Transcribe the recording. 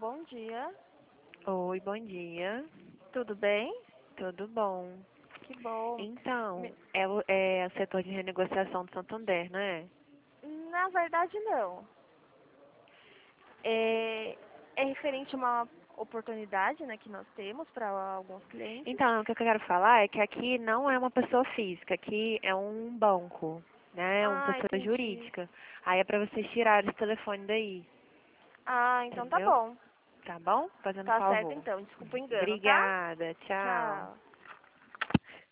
bom dia. Oi, bom dia. Tudo bem? Tudo bom? Que bom. Então, Me- é o setor de renegociação do Santander, não é? Na verdade, não. É, é referente a uma oportunidade, né, que nós temos para alguns clientes. Então, o que eu quero falar é que aqui não é uma pessoa física, aqui é um banco, né? É uma Ah, pessoa entendi. jurídica. Aí é pra vocês tirarem esse telefone daí, Ah, então tá entendeu? bom. Tá bom? Fazendo um Tá certo favor. então. Desculpa o engano, tá? Obrigada, tchau. Tchau.